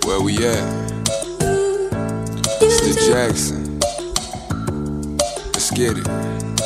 Where we at? It's the Jackson. Let's get it.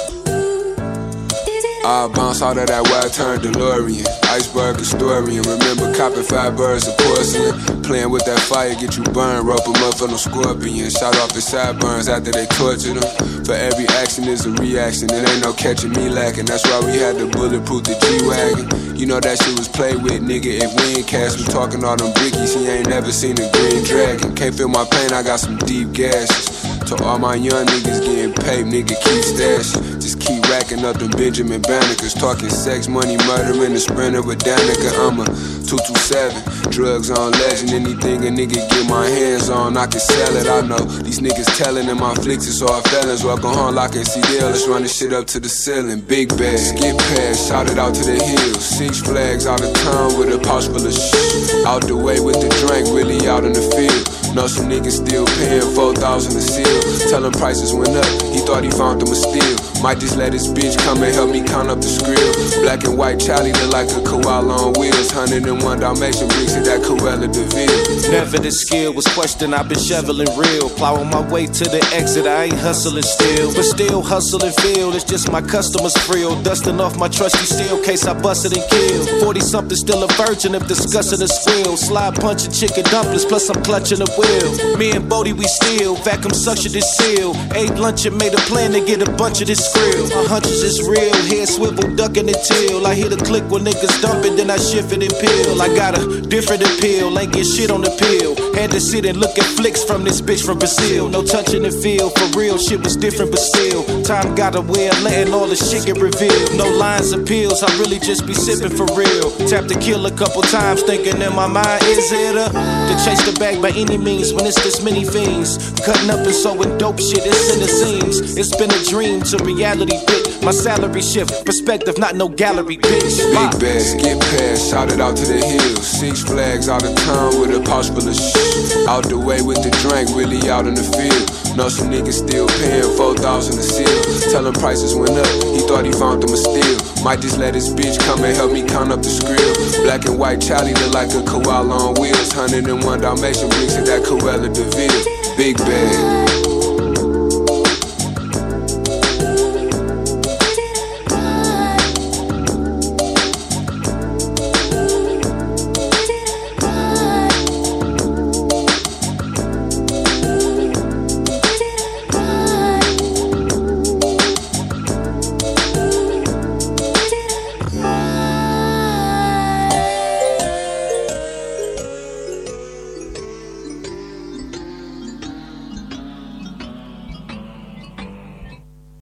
I bounce out of that wide-turn DeLorean, iceberg historian. Remember copping 5 birds of porcelain, playing with that fire, get you burned. Rope 'em up for no scorpions, shot off his sideburns after they tortured him. For every action is a reaction, it ain't no catching me lacking. That's why we had to bulletproof the G-Wagon. You know that shit was played with, nigga. If we ain't cash, we talking all them brickies. He ain't never seen a green dragon. Can't feel my pain, I got some deep gashes. To all my young niggas getting paid, nigga, keep stashing. Just keep racking up them Benjamin Bannekers. Talking sex, money, murder in the Sprinter with Danica. I'm a 227, drugs on legend. Anything a nigga get my hands on, I can sell it. I know these niggas telling in my flicks, it's all felons. Welcome home, lock and CDL, let's run this shit up to the ceiling. Big bag, skip past, shout it out to the hills. 6 flags out of town with a pouch full of shit. Out the way with the drink, really out in the field. Know some niggas still paying 4,000 a seal. Tell him prices went up, he thought he found them a steal. Might just let his bitch come and help me count up the skrill. Black and white Charlie look like a koala on wheels. 101 Dalmatian bricks in that Cruella de Vil. Never the skill was questioned, I've been shoveling real. Plowing my way to the exit, I ain't hustling still. But still hustle and feel, it's just my customers frill. Dusting off my trusty steel, case I busted and killed. 40 something still a virgin if discussing a squill. Slide punching chicken dumplings, plus I'm clutching a wheel. Me and Bodie we steal, vacuum suction this seal. Abe Luncheon made a plan to get a bunch of this skrill. My hunches is real, head swivel, ducking the tail. I hit a click when niggas dump it, then I shift it and peel. I got a different appeal, ain't get shit on the pill. Had to sit and look at flicks from this bitch from Brazil. No touching the field, for real, shit was different but still. Time got a way of letting all the shit get revealed. No lines of pills, I really just be sipping for real. Tap the kill a couple times, thinking in my mind, is it to chase the bag by any means when it's this many fiends. Cutting up and sewing dope shit, it's in the seams. It's been a dream to reality, bitch. My salary shift, perspective, not no gallery, bitch. Big bag, skip past, shout it out to the hills. 6 flags out of town with a pouch full of shit. Out the way with the drink, really out in the field. Know some niggas still paying 4,000 a seal. Tell him prices went up, he thought he found them a steal. Might just let his bitch come and help me count up the skrill. Black and white Charlie look like a koala on wheels. 101 Dalmatian bricks in that Cruella de Vil. Big bag.